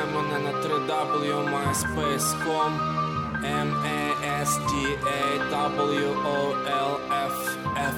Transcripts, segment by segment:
Шукай мене на www.myspace.com MASDAWOLFF.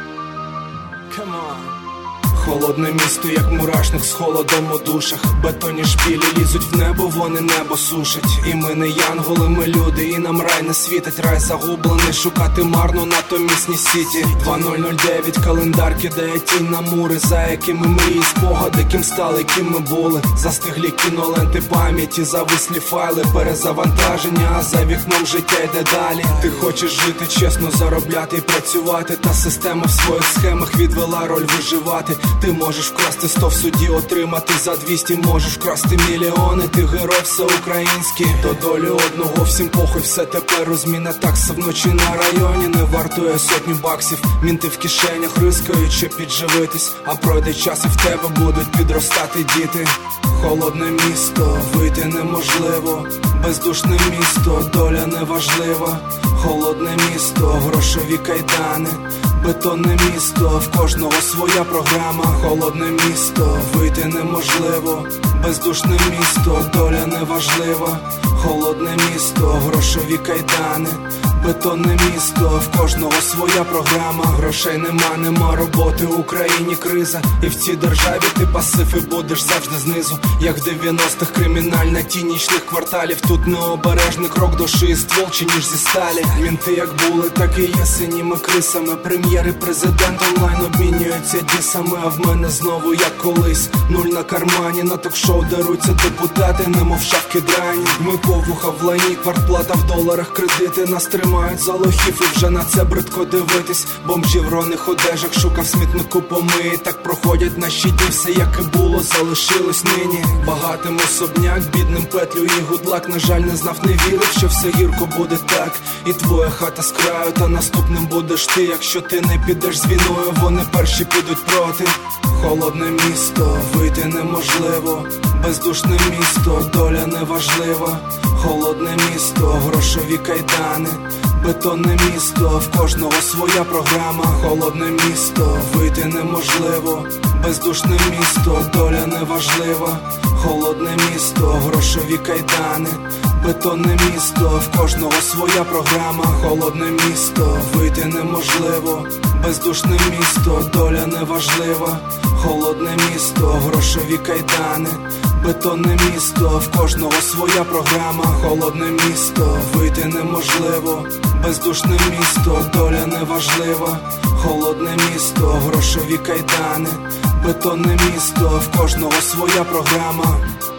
Come on. Холодне місто, як мурашник з холодом у душах. Бетонні шпілі лізуть в небо, вони небо сушать. І ми не янголи, ми люди, і нам рай не світить. Рай загублений, шукати марно на томісній сіті. 2009, календар кидає тінь на мури, за якими мрії, спогади, ким стали, ким ми були. Застиглі кіноленти пам'яті, завислі файли, перезавантаження, а за вікном життя йде далі. Ти хочеш жити чесно, заробляти і працювати, та система в своїх схемах відвела роль виживати. Ти можеш вкрасти 100 в суді, отримати за 200, можеш вкрасти мільйони. Ти герой всеукраїнський, до долі одного всім похуй. Все тепер розміна такса вночі на районі не вартує сотні баксів. Мінти в кишенях рискають, щоб підживитись, а пройде час і в тебе будуть підростати діти. Холодне місто, вийти неможливо, бездушне місто, доля неважлива. Холодне місто, грошові кайдани, бетонне місто, в кожного своя програма. Холодне місто, вийти неможливо, бездушне місто, доля неважлива. Холодне місто, грошові кайдани, бетонне місто, в кожного своя програма. Грошей нема роботи, в Україні криза. І в цій державі ти пасив і будеш завжди знизу. Як в 90-х кримінальна тінь нічних кварталів. Тут необережний крок до шиї, ствол чи ніж зі сталі. Мінти як були, так і є синіми крисами. Прем'єр і президент онлайн обмінюються дісами. А в мене знову як колись, нуль на кармані. На ток-шоу даруться депутати, немов шавки драні. Ми повуха в лайні, квартплата в доларах, кредити. Нас тримають за лохів і вже на це бридко дивитись. Бомжі в роних одежах, шукав смітнику помиї. Так проходять наші дні, все як і було, залишилось нині. Багатим особняк, бідним петлю і гудлак. На жаль, не знав, не вірив, що все гірко буде так. І твоя хата з краю, та наступним будеш ти. Якщо ти не підеш з війною, вони перші підуть проти. Холодне місто, вийти неможливо, бездушне місто, доля неважлива. Холодне місто, грошові кайдани, бетонне місто, в кожного своя програма. Холодне місто, вийти неможливо, бездушне місто, доля неважлива. Холодне місто, грошові кайдани, бетонне місто, в кожного своя програма. Холодне місто, вийти неможливо, бездушне місто, доля неважлива. Холодне місто, грошові кайдани, бетонне місто, в кожного своя програма. Холодне місто, вийти неможливо, бездушне місто, доля неважлива. Холодне місто, грошові кайдани, бетонне місто, в кожного своя програма.